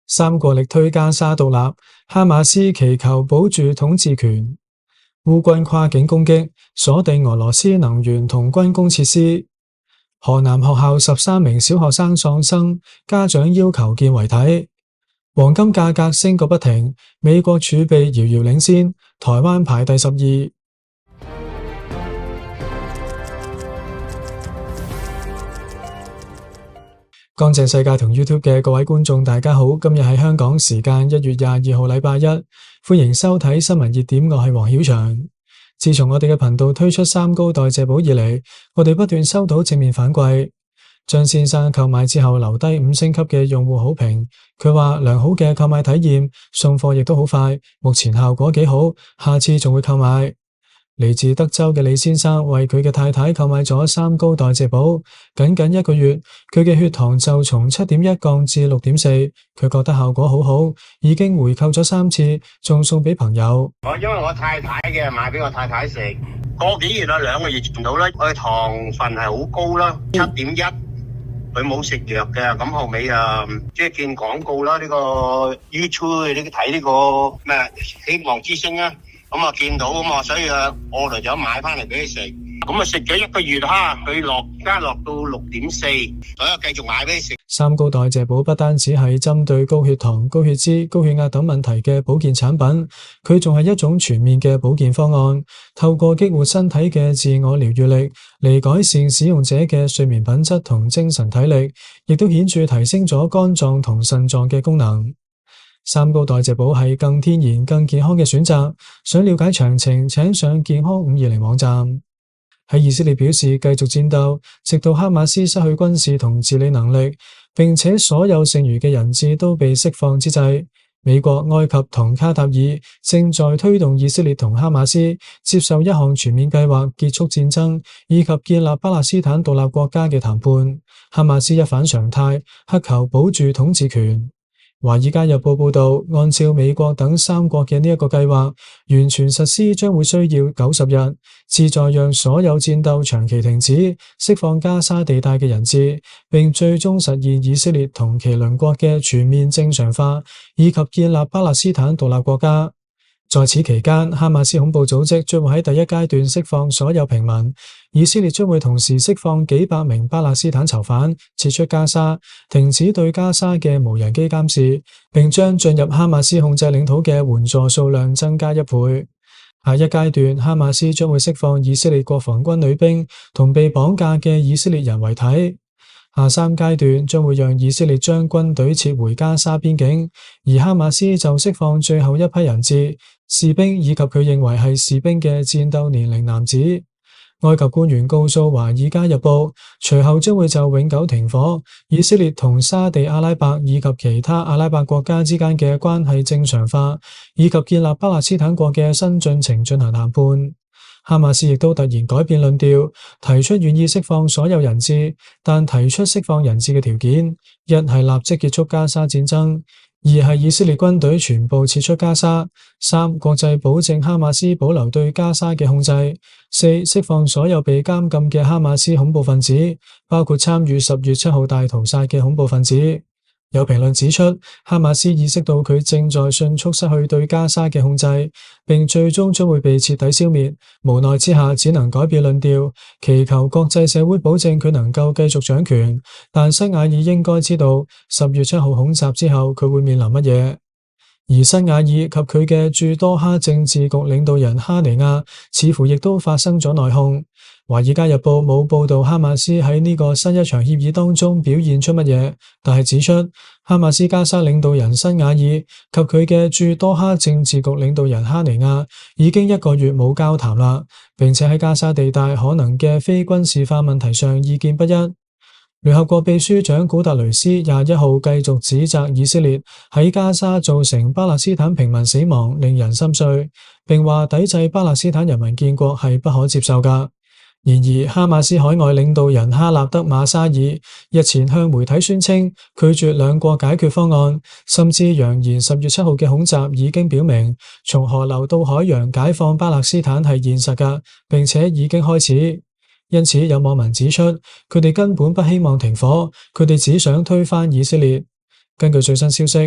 三國力推加沙獨立，哈馬斯祈求保住統治權。烏軍跨境攻擊，鎖定俄羅斯能源同軍工設施。河南學校13名小學生喪生，家長要求見遺體。黃金價格升個不停，美國儲備遙遙領先，台灣排第12。乾淨世界同 YouTube 嘅各位觀眾大家好，今日係香港時間1月22號禮拜一，歡迎收睇新聞熱點，我係黃曉翔。自從我哋嘅頻道推出三高代謝寶以嚟，我哋不斷收到正面反饋。張先生購買之後留低5星級嘅用戶好評，佢話良好嘅購買體驗，送貨亦都好快，目前效果幾好，下次仲會購買。嚟自德州嘅李先生為佢嘅太太購買咗三高代謝寶，僅1個月，佢嘅血糖就從7.1降至6.4，佢覺得效果好好，已經回購咗3次，仲送俾朋友。 因為我太太嘅買俾我太太食，個幾月啦，2個月前到啦，佢糖分係好高啦，7.1，佢冇食藥嘅，咁後尾即係見廣告啦，呢個 YouTube 你睇呢個咩希望之星啊。咁見到所以我嚟咗買翻嚟俾佢食。咁食咗1個月哈，佢落到6.4，所以繼續買俾佢食。 三高代謝寶不單止係針對高血糖、高血脂、高血壓等問題嘅保健產品，佢仲係一種全面嘅保健方案，透過激活身體嘅自我療癒力嚟改善使用者嘅睡眠品質同精神體力，亦都顯著提升咗肝臟同腎臟嘅功能。三高代謝寶係更天然、更健康嘅選擇。想了解詳情，請上健康520網站。喺以色列表示繼續戰鬥，直到哈馬斯失去軍事同治理能力，並且所有剩餘嘅人質都被釋放之際，美國、埃及同卡塔爾正在推動以色列同哈馬斯接受一項全面計劃結束戰爭以及建立巴勒斯坦獨立國家嘅談判。哈馬斯一反常態，乞求保住統治權。華爾街日報報道，按照美國等3國嘅呢一個計劃，完全實施將會需要90日，旨在讓所有戰鬥長期停止，釋放加沙地帶嘅人質，並最終實現以色列同其鄰國嘅全面正常化，以及建立巴勒斯坦獨立國家。在此期間，哈馬斯恐怖組織將會喺第一階段釋放所有平民，以色列將會同時釋放幾百名巴勒斯坦囚犯，撤出加沙，停止對加沙嘅無人機監視，並將進入哈馬斯控制領土嘅援助數量增加1倍。下一階段，哈馬斯將會釋放以色列國防軍女兵同被綁架嘅以色列人遺體。下3階段將會讓以色列將軍隊撤回加沙邊境，而哈馬斯就釋放最後一批人質、士兵以及佢認為係士兵嘅戰鬥年齡男子。埃及官員告訴華爾街日報，隨後將會就永久停火、以色列同沙地阿拉伯以及其他阿拉伯國家之間嘅關係正常化，以及建立巴勒斯坦國嘅新進程進行談判。哈馬斯亦都突然改變論調，提出願意釋放所有人質，但提出釋放人質嘅條件：一係立即結束加沙戰爭；2係以色列軍隊全部撤出加沙；3國際保證哈馬斯保留對加沙嘅控制；4釋放所有被監禁嘅哈馬斯恐怖分子，包括參與10月7號大屠殺嘅恐怖分子。有評論指出，哈馬斯意識到佢正在迅速失去對加沙嘅控制，並最終將會被徹底消滅。無奈之下，只能改變論調，祈求國際社會保證佢能夠繼續掌權。但辛瓦爾應該知道10月7號恐襲之後佢會面臨乜嘢。而辛瓦爾及佢嘅駐多哈政治局領導人哈尼亞似乎亦都發生咗內訌。華爾街日報冇報道哈馬斯喺呢個新一場協議當中表現出乜嘢，但係指出哈馬斯加沙領導人辛瓦爾及佢嘅駐多哈政治局領導人哈尼亞已經1個月冇交談啦，並且喺加沙地帶可能嘅非軍事化問題上意見不一。聯合國秘書長古特雷斯21號繼續指責以色列喺加沙造成巴勒斯坦平民死亡，令人心碎，並話抵制巴勒斯坦人民建國係不可接受㗎。然而，哈馬斯海外領導人哈納德馬沙爾日前向媒體宣稱拒絕兩國解決方案，甚至揚言10月7號嘅恐襲已經表明從河流到海洋解放巴勒斯坦係現實㗎，並且已經開始。因此，有網民指出，佢哋根本不希望停火，佢哋只想推翻以色列。根據最新消息，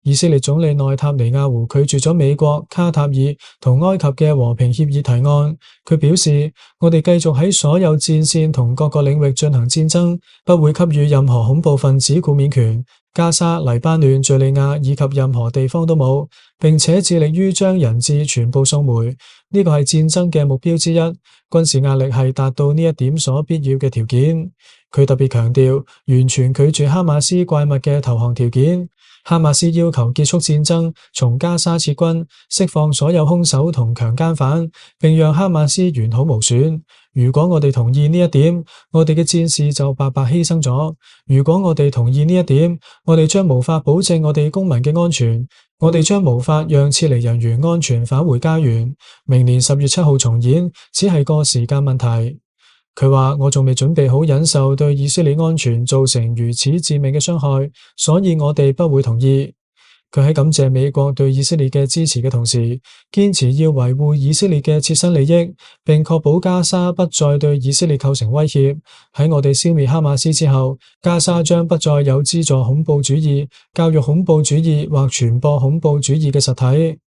以色列總理內塔尼亞胡拒絕咗美國、卡塔爾同埃及嘅和平協議提案。佢表示：我哋繼續喺所有戰線同各個領域進行戰爭，不會給予任何恐怖分子豁免權。加沙、黎巴嫩、敘利亞以及任何地方都冇，並且致力於將人質全部送回。呢個係戰爭嘅目標之一。軍事壓力係達到呢一點所必要嘅條件。佢特別強調，完全拒絕哈馬斯怪物嘅投降條件。哈馬斯要求結束戰爭，從加沙撤軍，釋放所有兇手同強姦犯，並讓哈馬斯完好無損。如果我哋同意呢一點，我哋嘅戰士就白白犧牲咗。如果我哋同意呢一點，我哋將無法保證我哋公民嘅安全，我哋將無法讓撤離人員安全返回家園。明年10月7號重演，只係個時間問題。佢話：我仲未準備好忍受對以色列安全造成如此致命嘅傷害，所以我哋不會同意。佢喺感謝美國對以色列嘅支持嘅同時，堅持要維護以色列嘅切身利益，並確保加沙不再對以色列構成威脅。喺我哋消滅哈馬斯之後，加沙將不再有資助恐怖主義、教育恐怖主義或傳播恐怖主義嘅實體。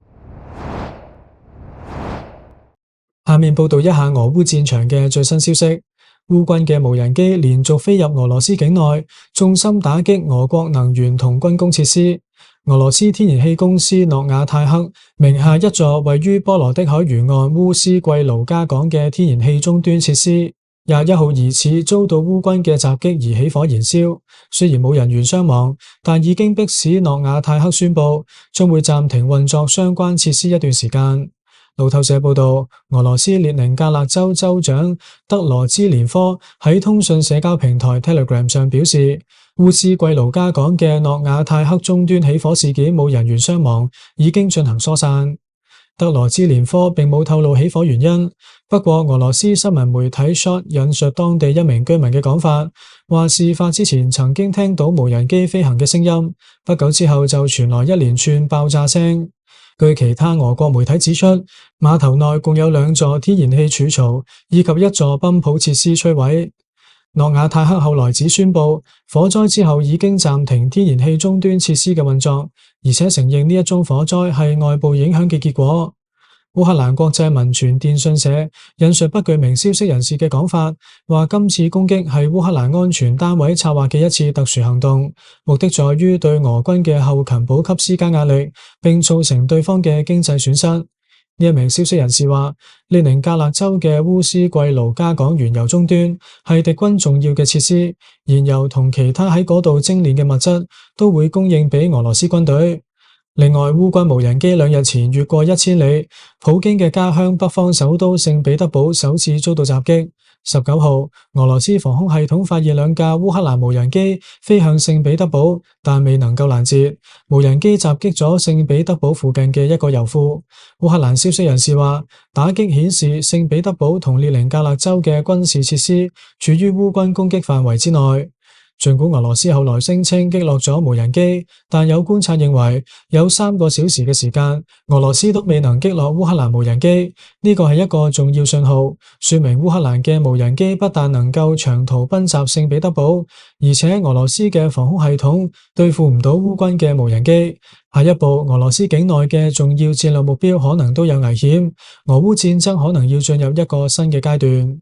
下面報道一下俄烏戰場嘅最新消息。烏軍嘅無人機連續飛入俄羅斯境內，重心打擊俄國能源同軍工設施。俄羅斯天然氣公司諾瓦泰克名下一座位於波羅的海沿岸烏斯季盧加港嘅天然氣終端設施，21號疑似遭到烏軍嘅襲擊而起火燃燒。雖然冇人員傷亡，但已經迫使諾瓦泰克宣布將會暫停運作相關設施一段時間。路透社報道，俄羅斯列寧格勒州州長德羅茲連科喺通訊社交平台 Telegram 上表示，烏斯季盧加港嘅諾瓦泰克終端起火事件冇人員傷亡，已經進行疏散。德羅茲連科並冇透露起火原因，不過俄羅斯新聞媒體 Shot 引述當地一名居民嘅講法，話事發之前曾經聽到無人機飛行嘅聲音，不久之後就傳來一連串爆炸聲。據其他俄國媒體指出，碼頭內共有2座天然氣儲槽以及1座泵浦設施摧毀。諾瓦泰克後來只宣布，火災之後已經暫停天然氣終端設施嘅運作，而且承認呢一宗火災係外部影響嘅結果。烏克蘭國際文傳電訊社引述不具名消息人士嘅講法，話今次攻擊係烏克蘭安全單位策劃嘅一次特殊行動，目的在於對俄軍嘅後勤補給施加壓力，並造成對方嘅經濟損失。呢一名消息人士話，列寧格勒州嘅烏斯季盧加港原油終端係敵軍重要嘅設施，燃油同其他喺嗰度精煉嘅物質都會供應俾俄羅斯軍隊。另外，烏軍無人機2日前越過1000里，普京嘅家鄉北方首都聖彼得堡首次遭到襲擊。19號，俄羅斯防空系統發現2架烏克蘭無人機飛向聖彼得堡，但未能夠攔截。無人機襲擊咗聖彼得堡附近嘅一個油庫。烏克蘭消息人士話，打擊顯示聖彼得堡同列寧格勒州嘅軍事設施處於烏軍攻擊範圍之內。儘管俄羅斯後來聲稱擊落咗無人機，但有觀察認為有3個小時嘅時間，俄羅斯都未能擊落烏克蘭無人機。呢個係一個重要信號，說明烏克蘭嘅無人機不但能夠長途奔襲聖彼得堡，而且俄羅斯嘅防空系統對付唔到烏軍嘅無人機。下一步，俄羅斯境內嘅重要戰略目標可能都有危險，俄烏戰爭可能要進入一個新嘅階段。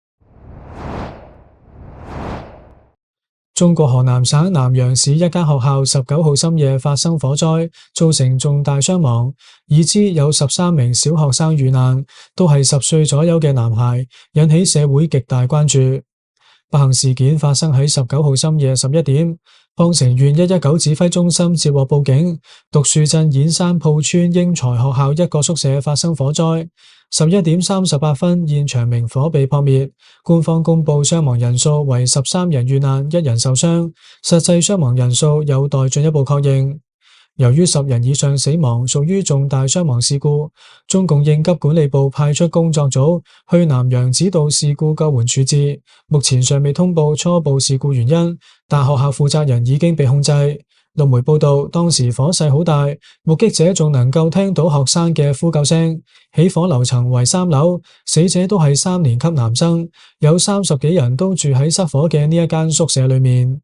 中國河南省南陽市一間學校19號深夜發生火災，造成重大傷亡，已知有13名小學生遇難，都係10歲左右嘅男孩，引起社會極大關注。不幸事件發生喺19號深夜11點，鄺城縣119指揮中心接獲報警，獨樹鎮演山鋪村英才學校一個宿舍發生火災。11點38分，現場明火被撲滅。官方公布傷亡人數為13人遇難，1人受傷，實際傷亡人數有待進一步確認。由於10人以上死亡，屬於重大傷亡事故，中共應急管理部派出工作組去南陽指導事故救援處置，目前尚未通報初步事故原因，但學校負責人已經被控制。陸媒報道，當時火勢好大，目擊者仲能夠聽到學生嘅呼救聲。起火樓層為3樓，死者都係3年級男生，有30幾人都住喺失火嘅呢一間宿舍裏面。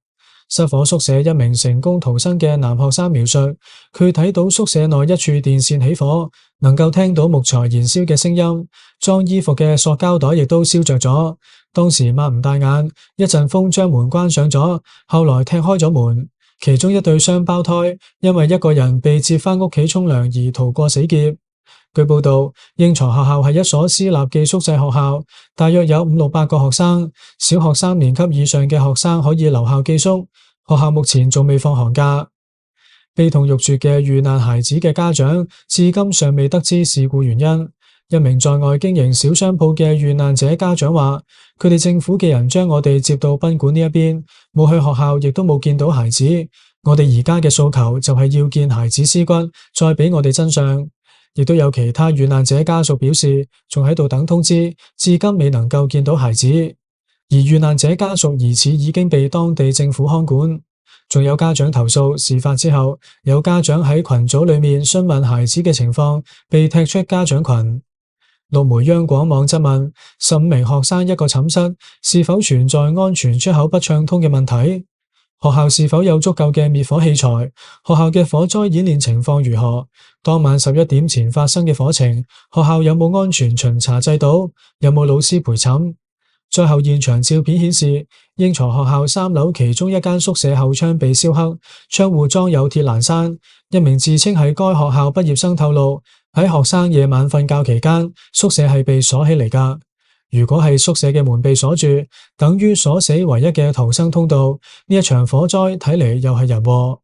失火宿舍一名成功逃生嘅男學生描述，佢睇到宿舍內一處電線起火，能夠聽到木材燃燒嘅聲音，裝衣服嘅塑膠袋亦都燒着咗。當時擘唔大眼，一陣風將門關上咗，後來踢開咗門。其中一對雙胞胎因為一個人被接返屋企沖涼而逃過死劫。據報道，應才學校係一所私立寄宿制學校，大約有500-600個學生，小學3年級以上嘅學生可以留校寄宿。學校目前仲未放寒假。悲痛欲絕嘅遇難孩子嘅家長至今尚未得知事故原因。一名在外經營小商鋪嘅遇難者家長話，佢哋政府嘅人將我哋接到賓館呢一邊，冇去學校，亦都冇見到孩子。我哋而家嘅訴求就係要見孩子屍骨，再俾我哋真相。亦都有其他遇難者家屬表示，仲喺度等通知，至今未能夠見到孩子。而遇難者家屬疑似已經被當地政府看管。仲有家長投訴，事發之後，有家長喺群組裏面詢問孩子嘅情況，被踢出家長群。陸媒央廣網質問15名學生一個寢室是否存在安全出口不暢通嘅問題？學校是否有足夠嘅滅火器材？學校嘅火災演練情況如何？當晚11點前發生嘅火情，學校有冇安全巡查制度？有冇老師陪診？最後現場照片顯示，應才學校3樓其中一間宿舍後窗被燒黑，窗戶裝有鐵欄山。一名自稱係該學校畢業生透露，喺學生夜晚瞓覺期間，宿舍係被鎖起嚟㗎。如果係宿舍嘅門被鎖住，等於鎖死唯一嘅逃生通道。呢一場火災睇嚟又係人禍。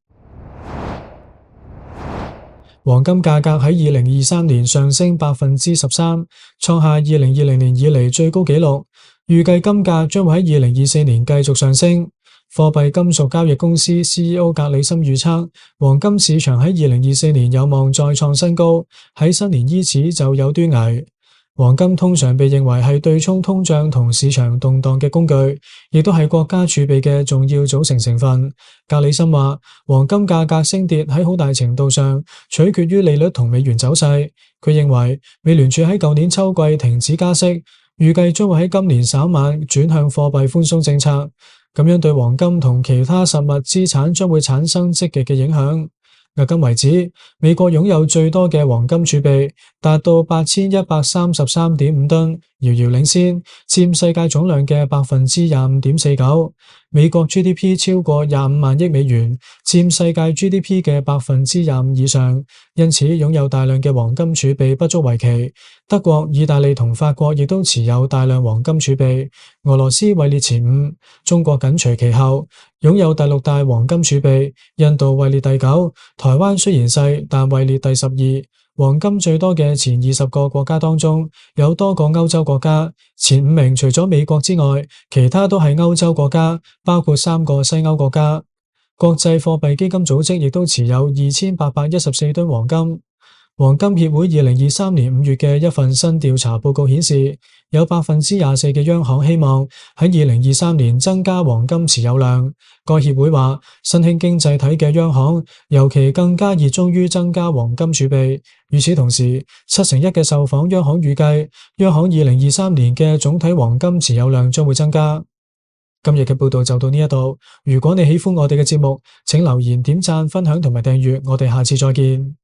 黃金價格喺2023年上升13%，創下2020年以嚟最高紀錄。預計金價將會喺2024年繼續上升。貨幣金屬交易公司 CEO 格里森預測，黃金市場喺2024年有望再創新高，喺新年伊始就有端倪。黃金通常被認為係對沖通脹同市場動盪嘅工具，亦都係國家儲備嘅重要組成成分。格里森話，黃金價格升跌喺好大程度上取決於利率同美元走勢。佢認為美聯儲喺舊年秋季停止加息，預計將會喺今年稍晚轉向貨幣寬鬆政策，咁樣對黃金同其他實物資產將會產生積極嘅影響。迄今為止，美國擁有最多嘅黃金儲備，達到8133.5噸，遙遙領先，佔世界總量嘅25.49%。美國 GDP 超過25萬億美元，佔世界 GDP 嘅25%以上，因此擁有大量嘅黃金儲備不足為奇。德國、意大利同法國亦都持有大量黃金儲備，俄羅斯位列前5，中國緊隨其後，擁有第6大黃金儲備，印度位列第9，台灣雖然細，但位列第12。黃金最多嘅前20個國家當中，有多個歐洲國家，前5名除咗美國之外，其他都係歐洲國家，包括3個西歐國家。國際貨幣基金組織亦都持有2814噸黃金。黃金協會2023年5月嘅一份新調查報告顯示，有24%嘅央行希望喺2023年增加黃金持有量。該協會話，新興經濟體嘅央行尤其更加熱衷於增加黃金儲備。與此同時，71%嘅受訪央行預計，央行2023年嘅總體黃金持有量將會增加。今日嘅報道就到呢一度。如果你喜歡我哋嘅節目，請留言、點讚、分享同埋訂閱。我哋下次再見。